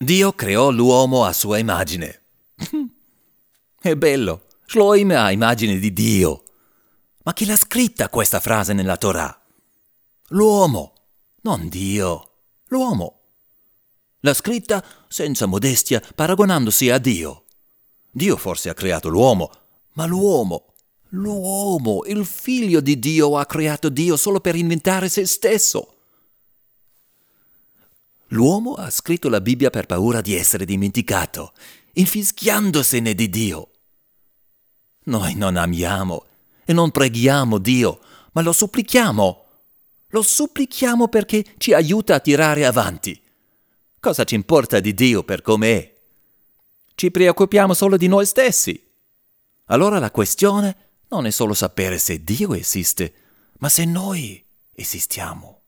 Dio creò l'uomo a sua immagine. È bello, Shloim ha immagine di Dio. Ma chi l'ha scritta questa frase nella Torah? L'uomo, non Dio, l'uomo. L'ha scritta senza modestia, paragonandosi a Dio. Dio forse ha creato l'uomo, ma l'uomo, il figlio di Dio ha creato Dio solo per inventare se stesso. L'uomo ha scritto la Bibbia per paura di essere dimenticato, infischiandosene di Dio. Noi non amiamo e non preghiamo Dio, ma lo supplichiamo. Lo supplichiamo perché ci aiuta a tirare avanti. Cosa ci importa di Dio per com'è? Ci preoccupiamo solo di noi stessi. Allora la questione non è solo sapere se Dio esiste, ma se noi esistiamo.